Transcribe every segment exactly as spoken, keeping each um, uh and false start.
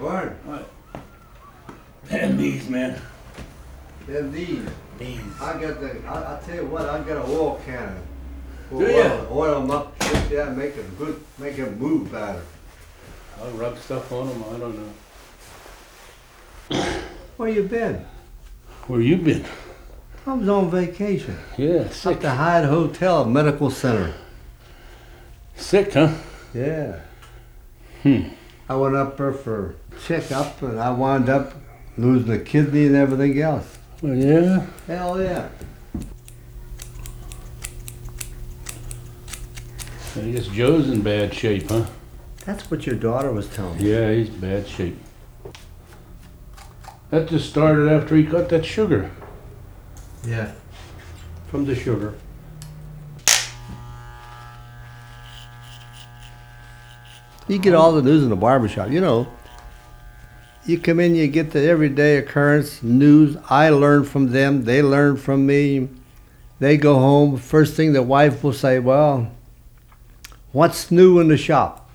Bart. Right. And these, man. Them these. These. I got the, I, I tell you what, I got an oil cannon. Do Oil, ya? oil them up, shit, yeah, make them good, make them move better. I'll rub stuff on them, I don't know. Where you been? Where you been? I was on vacation. Yeah, Up sick. the Hyde Hotel Medical Center. Sick, huh? Yeah. Hmm. I went up there for checkup and I wound up losing a kidney and everything else. Well, yeah. Hell yeah. I guess Joe's in bad shape, huh? That's what your daughter was telling me. Yeah, he's bad shape. That just started after he cut that sugar. Yeah. From the sugar. You get all the news in the barbershop, you know. You come in, you get the everyday occurrence, news. I learn from them, they learn from me. They go home, first thing the wife will say, well, what's new in the shop?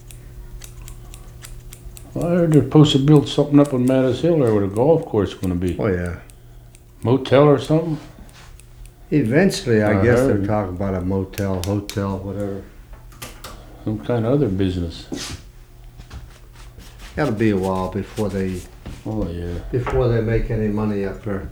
Well, I heard they're supposed to build something up on Mattis Hill there where the golf course is going to be. Oh, yeah. Motel or something? Eventually, I I guess heard. they're talking about a motel, hotel, whatever. Some kind of other business. Gotta be a while before they Oh, yeah. before they make any money up there.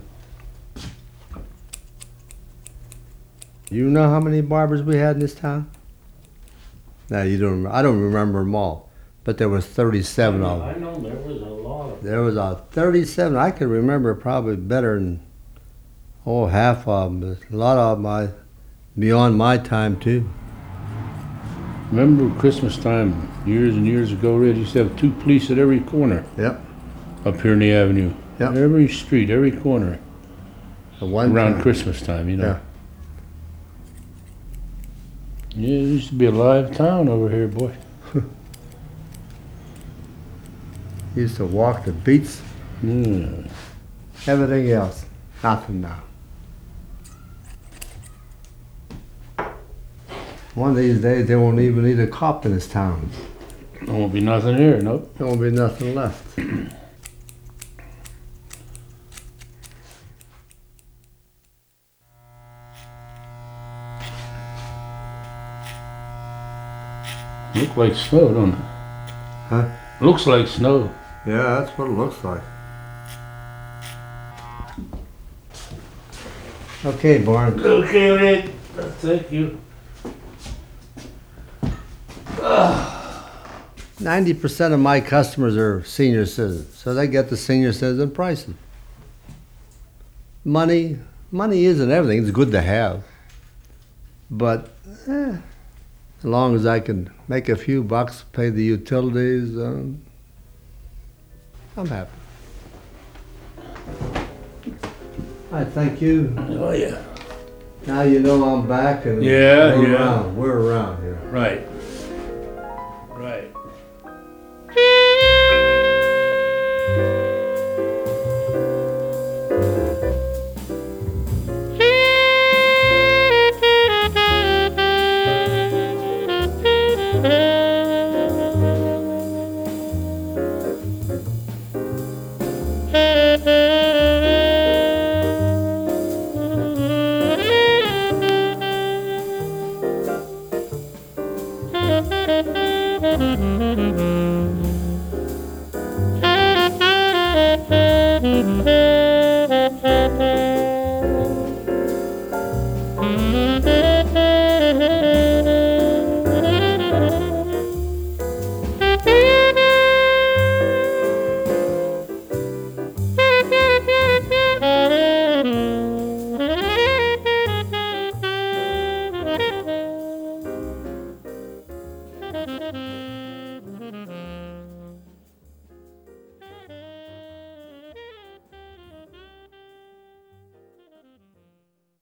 You know how many barbers we had in this town? No, you don't. Remember. I don't remember them all, but there was thirty-seven of them. I know there was a lot of There was a thirty-seven. I can remember probably better than oh half of them. A lot of them I, beyond my time too. Remember Christmas time, years and years ago, Red used to have two police at every corner Yep. up here in the avenue. Yep. Every street, every corner. The one Around time. Christmas time, you know. Yeah. Yeah, it used to be a live town over here, boy. Used to walk the beats. Yeah. Everything else, nothing now. One of these days, they won't even need a cop in this town. There won't be nothing here, nope. There won't be nothing left. Look like snow, don't it? Huh? Looks like snow. Yeah, that's what it looks like. Okay, Barnes. Okay, Red. Thank you. ninety percent of my customers are senior citizens, so they get the senior citizen prices. Money, money isn't everything. It's good to have. But eh, as long as I can make a few bucks, pay the utilities, um, I'm happy. I thank you. Oh, yeah. Now you know I'm back and Yeah, we're yeah. around. We're around here. Right. Right. Thank you.